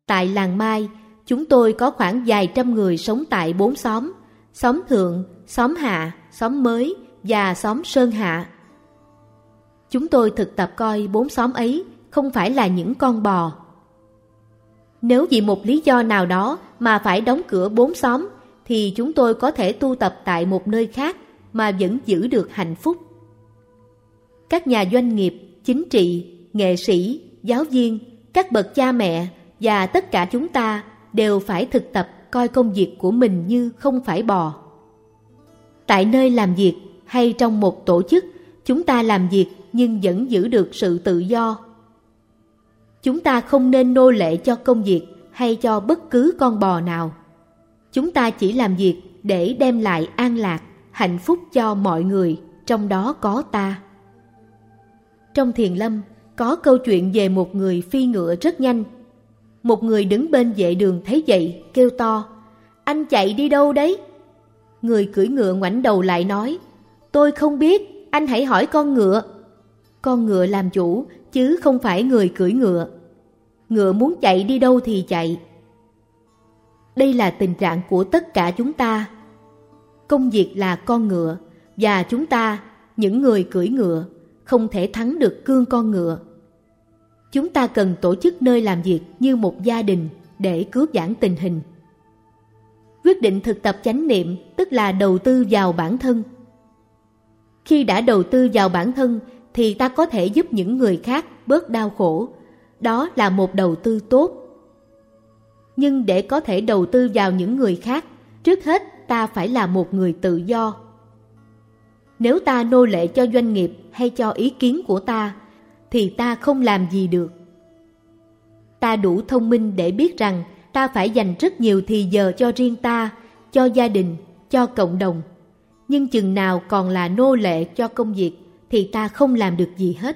Tại làng Mai, chúng tôi có khoảng vài trăm người sống tại 4 xóm: xóm Thượng, xóm Hạ, xóm Mới và xóm Sơn Hạ. Chúng tôi thực tập coi 4 xóm ấy không phải là những con bò. Nếu vì một lý do nào đó mà phải đóng cửa 4 xóm, thì chúng tôi có thể tu tập tại một nơi khác mà vẫn giữ được hạnh phúc. Các nhà doanh nghiệp, chính trị, nghệ sĩ, giáo viên, các bậc cha mẹ và tất cả chúng ta đều phải thực tập coi công việc của mình như không phải bò. Tại nơi làm việc hay trong một tổ chức, chúng ta làm việc nhưng vẫn giữ được sự tự do. Chúng ta không nên nô lệ cho công việc hay cho bất cứ con bò nào. Chúng ta chỉ làm việc để đem lại an lạc, hạnh phúc cho mọi người, trong đó có ta. Trong Thiền Lâm có câu chuyện về một người phi ngựa rất nhanh. Một người đứng bên vệ đường thấy vậy, kêu to: "Anh chạy đi đâu đấy?" Người cưỡi ngựa ngoảnh đầu lại nói: "Tôi không biết, anh hãy hỏi con ngựa." Con ngựa làm chủ, chứ không phải người cưỡi ngựa. Ngựa muốn chạy đi đâu thì chạy. Đây là tình trạng của tất cả chúng ta. Công việc là con ngựa, và chúng ta, những người cưỡi ngựa, không thể thắng được cương con ngựa. Chúng ta cần tổ chức nơi làm việc như một gia đình để cứu vãn tình hình. Quyết định thực tập chánh niệm tức là đầu tư vào bản thân. Khi đã đầu tư vào bản thân thì ta có thể giúp những người khác bớt đau khổ. Đó là một đầu tư tốt. Nhưng để có thể đầu tư vào những người khác, trước hết ta phải là một người tự do. Nếu ta nô lệ cho doanh nghiệp hay cho ý kiến của ta, thì ta không làm gì được. Ta đủ thông minh để biết rằng ta phải dành rất nhiều thì giờ cho riêng ta, cho gia đình, cho cộng đồng. Nhưng chừng nào còn là nô lệ cho công việc thì ta không làm được gì hết.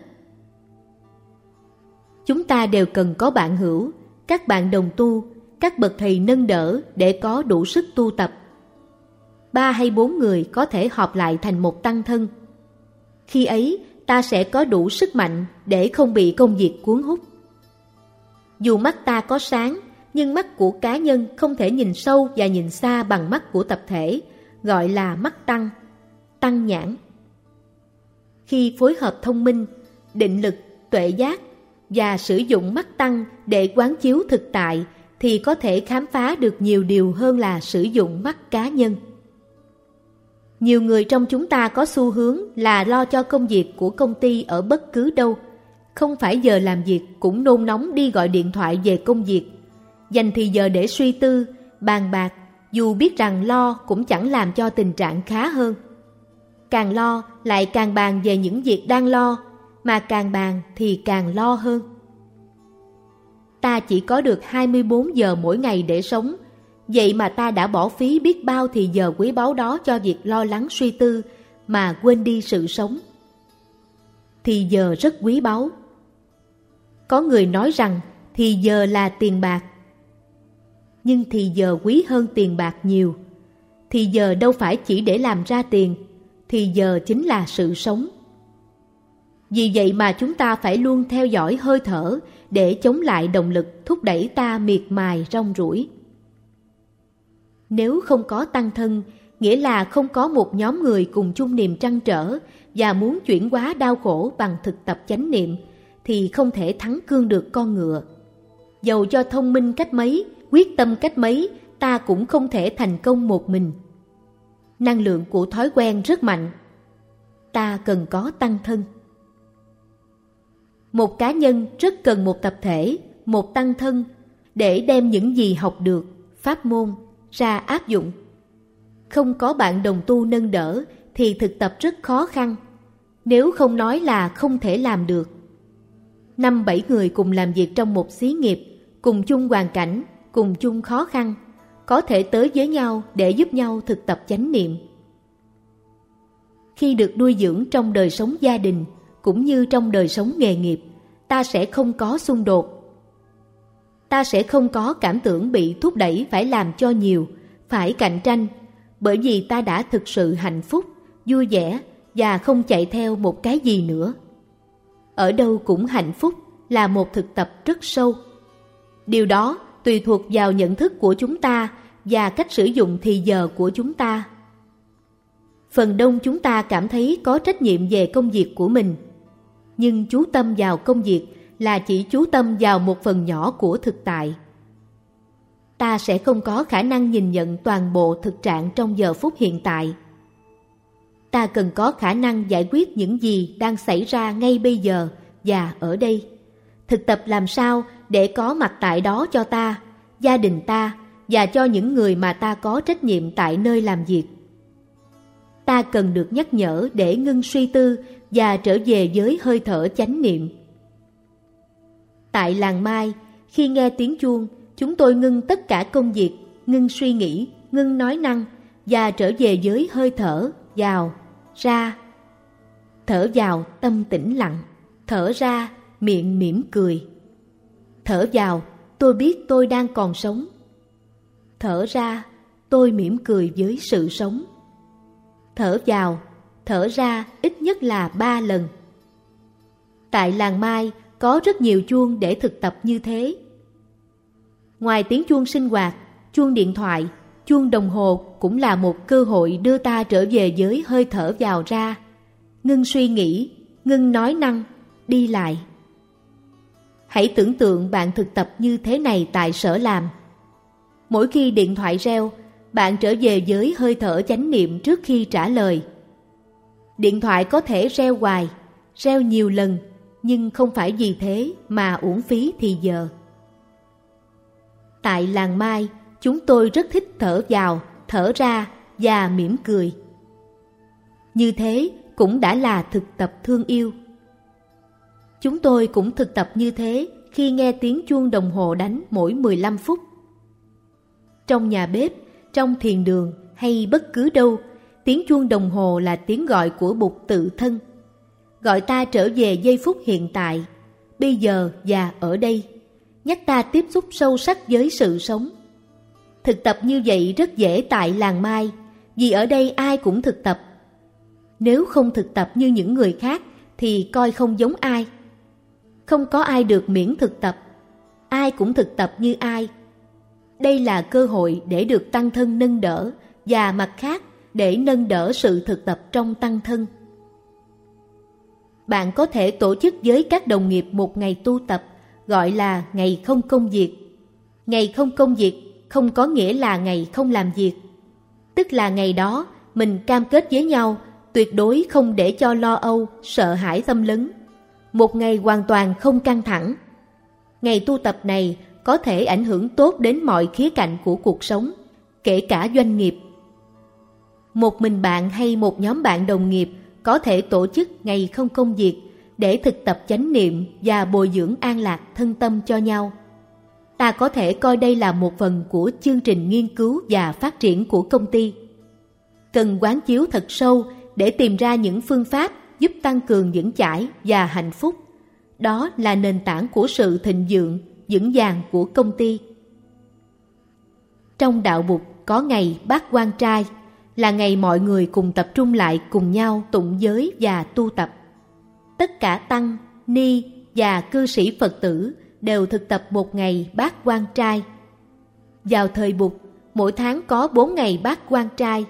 Chúng ta đều cần có bạn hữu, các bạn đồng tu, các bậc thầy nâng đỡ để có đủ sức tu tập. 3 hay 4 người có thể họp lại thành một tăng thân. Khi ấy, ta sẽ có đủ sức mạnh để không bị công việc cuốn hút. Dù mắt ta có sáng, nhưng mắt của cá nhân không thể nhìn sâu và nhìn xa bằng mắt của tập thể, gọi là mắt tăng, tăng nhãn. Khi phối hợp thông minh, định lực, tuệ giác và sử dụng mắt tăng để quán chiếu thực tại, thì có thể khám phá được nhiều điều hơn là sử dụng mắt cá nhân. Nhiều người trong chúng ta có xu hướng là lo cho công việc của công ty ở bất cứ đâu. Không phải giờ làm việc cũng nôn nóng đi gọi điện thoại về công việc. Dành thì giờ để suy tư, bàn bạc, dù biết rằng lo cũng chẳng làm cho tình trạng khá hơn. Càng lo lại càng bàn về những việc đang lo, mà càng bàn thì càng lo hơn. Ta chỉ có được 24 giờ mỗi ngày để sống, vậy mà ta đã bỏ phí biết bao thì giờ quý báu đó cho việc lo lắng suy tư mà quên đi sự sống. Thì giờ rất quý báu. Có người nói rằng thì giờ là tiền bạc. Nhưng thì giờ quý hơn tiền bạc nhiều. Thì giờ đâu phải chỉ để làm ra tiền, thì giờ chính là sự sống. Vì vậy mà chúng ta phải luôn theo dõi hơi thở để chống lại động lực thúc đẩy ta miệt mài rong ruổi. Nếu không có tăng thân, nghĩa là không có một nhóm người cùng chung niềm trăn trở và muốn chuyển hóa đau khổ bằng thực tập chánh niệm, thì không thể thắng cương được con ngựa. Dầu cho thông minh cách mấy, quyết tâm cách mấy, ta cũng không thể thành công một mình. Năng lượng của thói quen rất mạnh. Ta cần có tăng thân. Một cá nhân rất cần một tập thể, một tăng thân để đem những gì học được, pháp môn, ra áp dụng. Không có bạn đồng tu nâng đỡ thì thực tập rất khó khăn, nếu không nói là không thể làm được. 5-7 người cùng làm việc trong một xí nghiệp, cùng chung hoàn cảnh, cùng chung khó khăn, có thể tới với nhau để giúp nhau thực tập chánh niệm. Khi được nuôi dưỡng trong đời sống gia đình cũng như trong đời sống nghề nghiệp, ta sẽ không có xung đột. Ta sẽ không có cảm tưởng bị thúc đẩy phải làm cho nhiều, phải cạnh tranh, bởi vì ta đã thực sự hạnh phúc, vui vẻ và không chạy theo một cái gì nữa. Ở đâu cũng hạnh phúc là một thực tập rất sâu. Điều đó tùy thuộc vào nhận thức của chúng ta và cách sử dụng thì giờ của chúng ta. Phần đông chúng ta cảm thấy có trách nhiệm về công việc của mình, nhưng chú tâm vào công việc là chỉ chú tâm vào một phần nhỏ của thực tại. Ta sẽ không có khả năng nhìn nhận toàn bộ thực trạng trong giờ phút hiện tại. Ta cần có khả năng giải quyết những gì đang xảy ra ngay bây giờ và ở đây. Thực tập làm sao để có mặt tại đó cho ta, gia đình ta và cho những người mà ta có trách nhiệm tại nơi làm việc. Ta cần được nhắc nhở để ngưng suy tư và trở về với hơi thở chánh niệm. Tại làng Mai, khi nghe tiếng chuông, chúng tôi ngưng tất cả công việc, ngưng suy nghĩ, ngưng nói năng và trở về với hơi thở vào, ra. Thở vào tâm tĩnh lặng, thở ra miệng mỉm cười. Thở vào, tôi biết tôi đang còn sống. Thở ra, tôi mỉm cười với sự sống. Thở vào, thở ra ít nhất là 3 lần. Tại làng Mai có rất nhiều chuông để thực tập như thế. Ngoài tiếng chuông sinh hoạt, chuông điện thoại, chuông đồng hồ cũng là một cơ hội đưa ta trở về với hơi thở vào ra, ngưng suy nghĩ, ngưng nói năng, đi lại. Hãy tưởng tượng bạn thực tập như thế này tại sở làm. Mỗi khi điện thoại reo, bạn trở về với hơi thở chánh niệm trước khi trả lời. Điện thoại có thể reo hoài, reo nhiều lần, nhưng không phải vì thế mà uổng phí thì giờ. Tại làng Mai, chúng tôi rất thích thở vào, thở ra và mỉm cười. Như thế cũng đã là thực tập thương yêu. Chúng tôi cũng thực tập như thế khi nghe tiếng chuông đồng hồ đánh mỗi 15 phút. Trong nhà bếp, trong thiền đường hay bất cứ đâu, tiếng chuông đồng hồ là tiếng gọi của Bụt tự thân, gọi ta trở về giây phút hiện tại, bây giờ và ở đây, nhắc ta tiếp xúc sâu sắc với sự sống. Thực tập như vậy rất dễ tại làng Mai, vì ở đây ai cũng thực tập. Nếu không thực tập như những người khác thì coi không giống ai. Không có ai được miễn thực tập, ai cũng thực tập như ai. Đây là cơ hội để được tăng thân nâng đỡ, và mặt khác để nâng đỡ sự thực tập trong tăng thân. Bạn có thể tổ chức với các đồng nghiệp một ngày tu tập, gọi là ngày không công việc. Ngày không công việc không có nghĩa là ngày không làm việc. Tức là ngày đó mình cam kết với nhau tuyệt đối không để cho lo âu, sợ hãi xâm lấn. Một ngày hoàn toàn không căng thẳng. Ngày tu tập này có thể ảnh hưởng tốt đến mọi khía cạnh của cuộc sống, kể cả doanh nghiệp. Một mình bạn hay một nhóm bạn đồng nghiệp có thể tổ chức ngày không công việc để thực tập chánh niệm và bồi dưỡng an lạc thân tâm cho nhau. Ta có thể coi đây là một phần của chương trình nghiên cứu và phát triển của công ty. Cần quán chiếu thật sâu để tìm ra những phương pháp giúp tăng cường vững chãi và hạnh phúc. Đó là nền tảng của sự thịnh vượng, vững vàng của công ty. Trong đạo Bụt có ngày Bát Quan Trai, là ngày mọi người cùng tập trung lại cùng nhau tụng giới và tu tập. Tất cả tăng, ni và cư sĩ Phật tử đều thực tập một ngày Bát Quan Trai. Vào thời Bụt, mỗi tháng có 4 ngày Bát Quan Trai.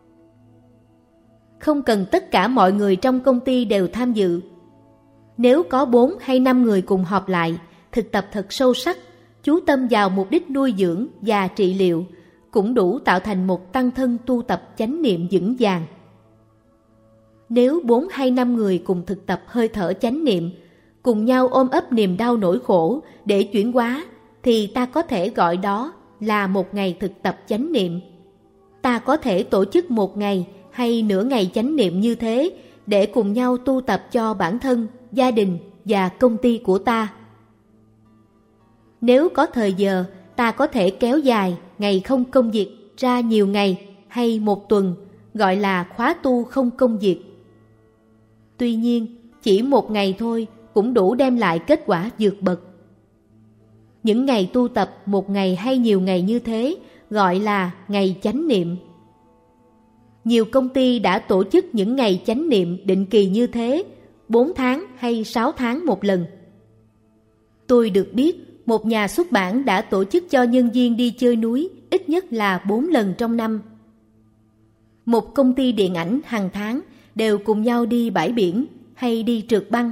Không cần tất cả mọi người trong công ty đều tham dự. Nếu có 4 hay 5 người cùng họp lại, thực tập thật sâu sắc, chú tâm vào mục đích nuôi dưỡng và trị liệu, cũng đủ tạo thành một tăng thân tu tập chánh niệm vững vàng. Nếu 4 hay 5 người cùng thực tập hơi thở chánh niệm, cùng nhau ôm ấp niềm đau nỗi khổ để chuyển hóa, thì ta có thể gọi đó là một ngày thực tập chánh niệm. Ta có thể tổ chức một ngày hay nửa ngày chánh niệm như thế để cùng nhau tu tập cho bản thân, gia đình và công ty của ta. Nếu có thời giờ, ta có thể kéo dài ngày không công việc ra nhiều ngày hay một tuần, gọi là khóa tu không công việc. Tuy nhiên, chỉ một ngày thôi cũng đủ đem lại kết quả vượt bậc. Những ngày tu tập một ngày hay nhiều ngày như thế gọi là ngày chánh niệm. Nhiều công ty đã tổ chức những ngày chánh niệm định kỳ như thế, 4 tháng hay 6 tháng một lần. Tôi được biết một nhà xuất bản đã tổ chức cho nhân viên đi chơi núi ít nhất là 4 lần trong năm. Một công ty điện ảnh hàng tháng đều cùng nhau đi bãi biển hay đi trượt băng.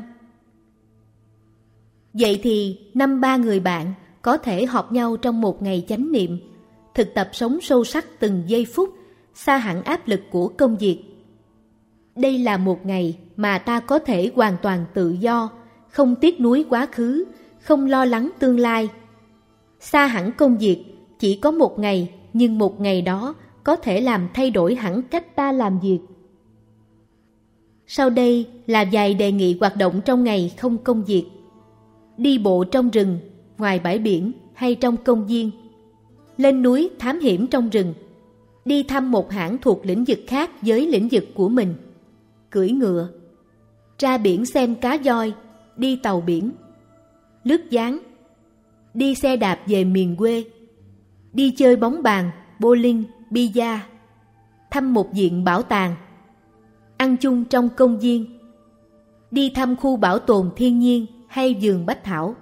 Vậy thì 5-3 người bạn có thể họp nhau trong một ngày chánh niệm, thực tập sống sâu sắc từng giây phút, xa hẳn áp lực của công việc. Đây là một ngày mà ta có thể hoàn toàn tự do, không tiếc nuối quá khứ, không lo lắng tương lai. Xa hẳn công việc, chỉ có một ngày, nhưng một ngày đó có thể làm thay đổi hẳn cách ta làm việc. Sau đây là vài đề nghị hoạt động trong ngày không công việc. Đi bộ trong rừng, ngoài bãi biển hay trong công viên. Lên núi thám hiểm trong rừng. Đi thăm một hãng thuộc lĩnh vực khác với lĩnh vực của mình. Cưỡi ngựa. Ra biển xem cá voi. Đi tàu biển. Lướt ván. Đi xe đạp về miền quê. Đi chơi bóng bàn, bowling, bida. Thăm một viện bảo tàng. Ăn chung trong công viên. Đi thăm khu bảo tồn thiên nhiên hay vườn bách thảo.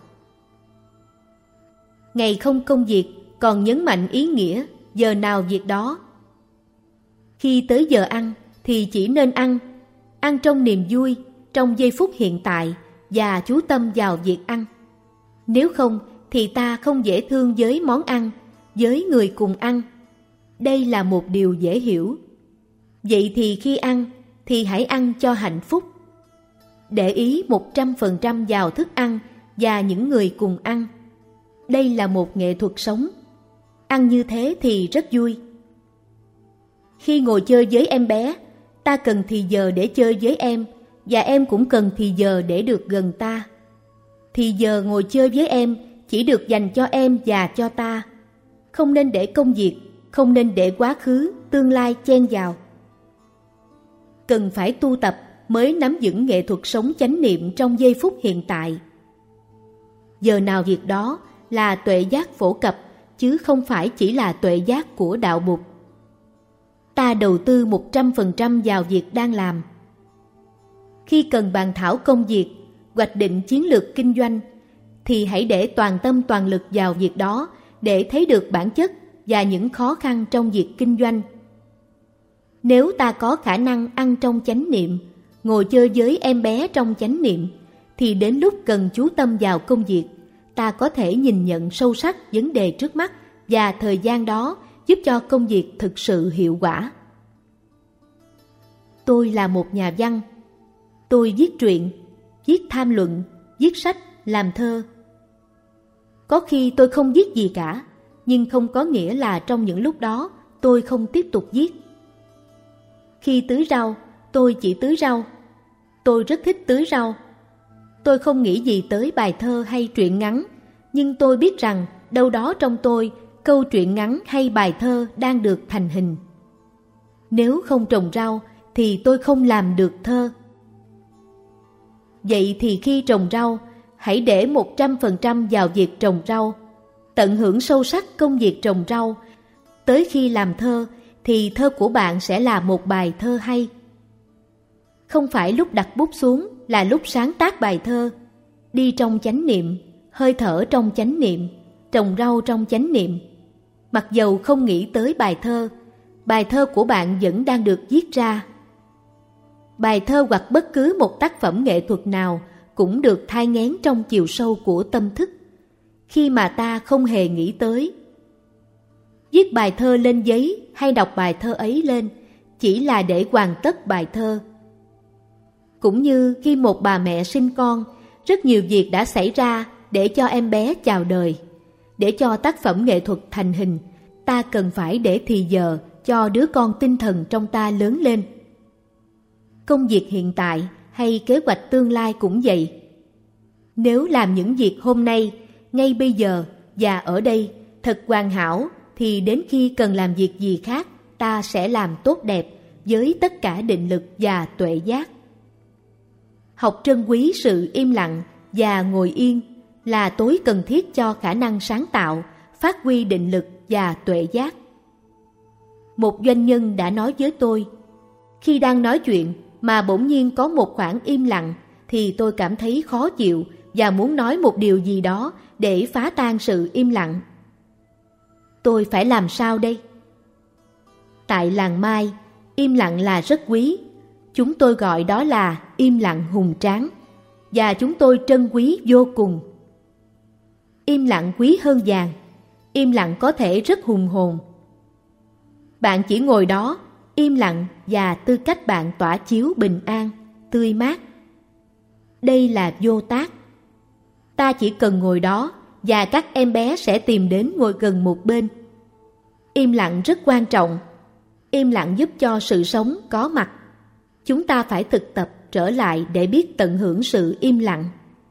Ngày không công việc còn nhấn mạnh ý nghĩa giờ nào việc đó. Khi tới giờ ăn thì chỉ nên ăn trong niềm vui, trong giây phút hiện tại và chú tâm vào việc ăn. Nếu không thì ta không dễ thương với món ăn, với người cùng ăn. Đây là một điều dễ hiểu. Vậy thì khi ăn thì hãy ăn cho hạnh phúc. Để ý 100% vào thức ăn và những người cùng ăn. Đây là một nghệ thuật sống. Ăn như thế thì rất vui. Khi ngồi chơi với em bé, ta cần thì giờ để chơi với em, và em cũng cần thì giờ để được gần ta. Thì giờ ngồi chơi với em chỉ được dành cho em và cho ta. Không nên để công việc, không nên để quá khứ, tương lai chen vào. Cần phải tu tập mới nắm vững nghệ thuật sống chánh niệm trong giây phút hiện tại. Giờ nào việc đó là tuệ giác phổ cập, chứ không phải chỉ là tuệ giác của đạo Bụt. Ta đầu tư 100% vào việc đang làm. Khi cần bàn thảo công việc, hoạch định chiến lược kinh doanh, thì hãy để toàn tâm toàn lực vào việc đó để thấy được bản chất và những khó khăn trong việc kinh doanh. Nếu ta có khả năng ăn trong chánh niệm, ngồi chơi với em bé trong chánh niệm, thì đến lúc cần chú tâm vào công việc, ta có thể nhìn nhận sâu sắc vấn đề trước mắt và thời gian đó giúp cho công việc thực sự hiệu quả. Tôi là một nhà văn. Tôi viết truyện, viết tham luận, viết sách, làm thơ. Có khi tôi không viết gì cả, nhưng không có nghĩa là trong những lúc đó tôi không tiếp tục viết. Khi tưới rau, tôi chỉ tưới rau. Tôi rất thích tưới rau. Tôi không nghĩ gì tới bài thơ hay truyện ngắn, nhưng tôi biết rằng đâu đó trong tôi, câu truyện ngắn hay bài thơ đang được thành hình. Nếu không trồng rau thì tôi không làm được thơ. Vậy thì khi trồng rau, hãy để 100% vào việc trồng rau. Tận hưởng sâu sắc công việc trồng rau. Tới khi làm thơ thì thơ của bạn sẽ là một bài thơ hay. Không phải lúc đặt bút xuống là lúc sáng tác bài thơ. Đi trong chánh niệm, hơi thở trong chánh niệm, trồng rau trong chánh niệm. Mặc dầu không nghĩ tới bài thơ của bạn vẫn đang được viết ra. Bài thơ hoặc bất cứ một tác phẩm nghệ thuật nào cũng được thai nghén trong chiều sâu của tâm thức, khi mà ta không hề nghĩ tới. Viết bài thơ lên giấy hay đọc bài thơ ấy lên chỉ là để hoàn tất bài thơ. Cũng như khi một bà mẹ sinh con, rất nhiều việc đã xảy ra để cho em bé chào đời. Để cho tác phẩm nghệ thuật thành hình, ta cần phải để thì giờ cho đứa con tinh thần trong ta lớn lên. Công việc hiện tại hay kế hoạch tương lai cũng vậy. Nếu làm những việc hôm nay, ngay bây giờ và ở đây thật hoàn hảo, thì đến khi cần làm việc gì khác, ta sẽ làm tốt đẹp với tất cả định lực và tuệ giác. Học trân quý sự im lặng và ngồi yên là tối cần thiết cho khả năng sáng tạo, phát huy định lực và tuệ giác. Một doanh nhân đã nói với tôi, khi đang nói chuyện mà bỗng nhiên có một khoảng im lặng thì tôi cảm thấy khó chịu và muốn nói một điều gì đó để phá tan sự im lặng. Tôi phải làm sao đây? Tại làng Mai, im lặng là rất quý. Chúng tôi gọi đó là im lặng hùng tráng, và chúng tôi trân quý vô cùng. Im lặng quý hơn vàng, im lặng có thể rất hùng hồn. Bạn chỉ ngồi đó, im lặng và tư cách bạn tỏa chiếu bình an, tươi mát. Đây là vô tác. Ta chỉ cần ngồi đó và các em bé sẽ tìm đến ngồi gần một bên. Im lặng rất quan trọng. Im lặng giúp cho sự sống có mặt. Chúng ta phải thực tập trở lại để biết tận hưởng sự im lặng.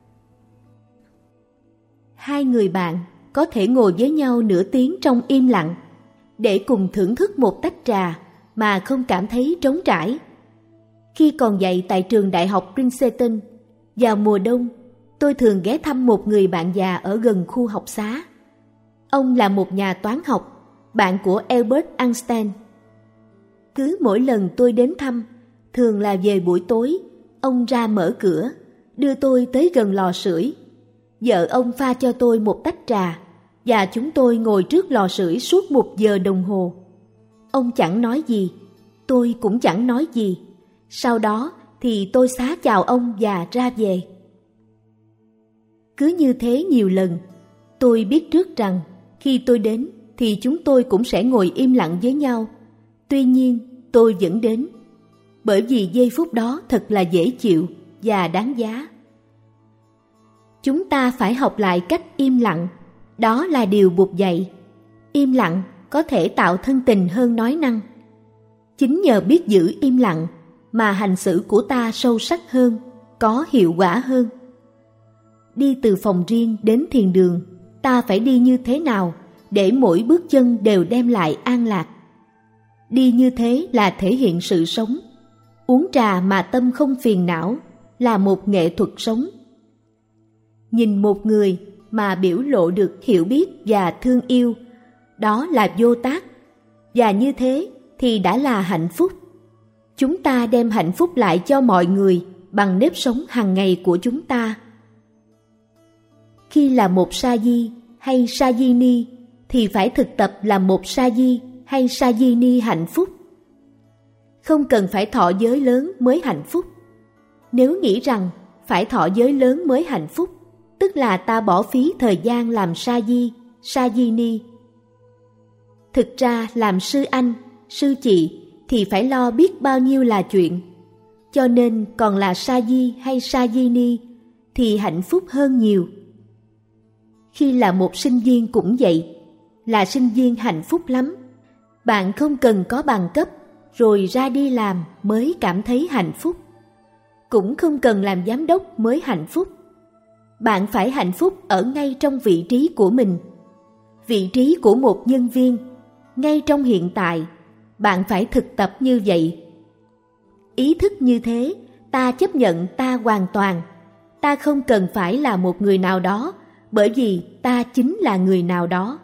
Hai người bạn có thể ngồi với nhau nửa tiếng trong im lặng để cùng thưởng thức một tách trà mà không cảm thấy trống trải. Khi còn dạy tại trường đại học Princeton, vào mùa đông, tôi thường ghé thăm một người bạn già ở gần khu học xá. Ông là một nhà toán học, bạn của Albert Einstein. Cứ mỗi lần tôi đến thăm, thường là về buổi tối, ông ra mở cửa, đưa tôi tới gần lò sưởi. Vợ ông pha cho tôi một tách trà, và chúng tôi ngồi trước lò sưởi suốt 1 giờ đồng hồ. Ông chẳng nói gì, tôi cũng chẳng nói gì. Sau đó thì tôi xá chào ông và ra về. Cứ như thế nhiều lần, tôi biết trước rằng khi tôi đến thì chúng tôi cũng sẽ ngồi im lặng với nhau. Tuy nhiên, tôi vẫn đến, bởi vì giây phút đó thật là dễ chịu và đáng giá. Chúng ta phải học lại cách im lặng, đó là điều Bụt dạy. Im lặng có thể tạo thân tình hơn nói năng. Chính nhờ biết giữ im lặng mà hành xử của ta sâu sắc hơn, có hiệu quả hơn. Đi từ phòng riêng đến thiền đường, ta phải đi như thế nào để mỗi bước chân đều đem lại an lạc? Đi như thế là thể hiện sự sống. Uống trà mà tâm không phiền não là một nghệ thuật sống. Nhìn một người mà biểu lộ được hiểu biết và thương yêu, đó là vô tác, và như thế thì đã là hạnh phúc. Chúng ta đem hạnh phúc lại cho mọi người bằng nếp sống hàng ngày của chúng ta. Khi là một sa di hay sa di ni thì phải thực tập làm một sa di hay sa di ni hạnh phúc. Không cần phải thọ giới lớn mới hạnh phúc. Nếu nghĩ rằng phải thọ giới lớn mới hạnh phúc, tức là ta bỏ phí thời gian làm sa di, sa di ni. Thực ra làm sư anh, sư chị thì phải lo biết bao nhiêu là chuyện. Cho nên còn là sa di hay sa di ni thì hạnh phúc hơn nhiều. Khi là một sinh viên cũng vậy, là sinh viên hạnh phúc lắm. Bạn không cần có bằng cấp rồi ra đi làm mới cảm thấy hạnh phúc. Cũng không cần làm giám đốc mới hạnh phúc. Bạn phải hạnh phúc ở ngay trong vị trí của mình. Vị trí của một nhân viên, ngay trong hiện tại, bạn phải thực tập như vậy. Ý thức như thế, ta chấp nhận ta hoàn toàn. Ta không cần phải là một người nào đó, bởi vì ta chính là người nào đó.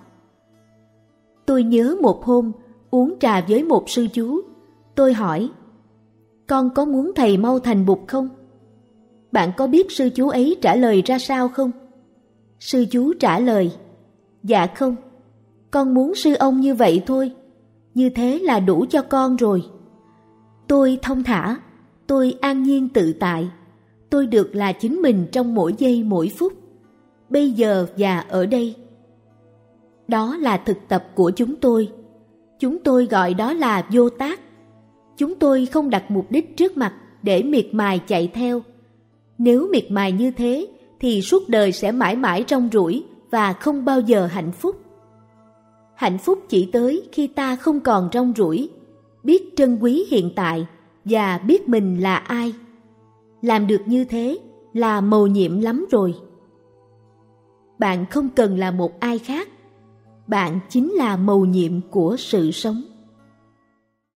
Tôi nhớ một hôm uống trà với một sư chú. Tôi hỏi, con có muốn thầy mau thành Bụt không? Bạn có biết sư chú ấy trả lời ra sao không? Sư chú trả lời, dạ không, con muốn sư ông như vậy thôi. Như thế là đủ cho con rồi. Tôi thong thả, tôi an nhiên tự tại. Tôi được là chính mình trong mỗi giây mỗi phút, bây giờ và ở đây. Đó là thực tập của chúng tôi. Chúng tôi gọi đó là vô tác. Chúng tôi không đặt mục đích trước mặt để miệt mài chạy theo. Nếu miệt mài như thế thì suốt đời sẽ mãi mãi rong ruổi và không bao giờ hạnh phúc. Hạnh phúc chỉ tới khi ta không còn rong ruổi, biết trân quý hiện tại và biết mình là ai. Làm được như thế là mầu nhiệm lắm rồi. Bạn không cần là một ai khác. Bạn chính là mầu nhiệm của sự sống.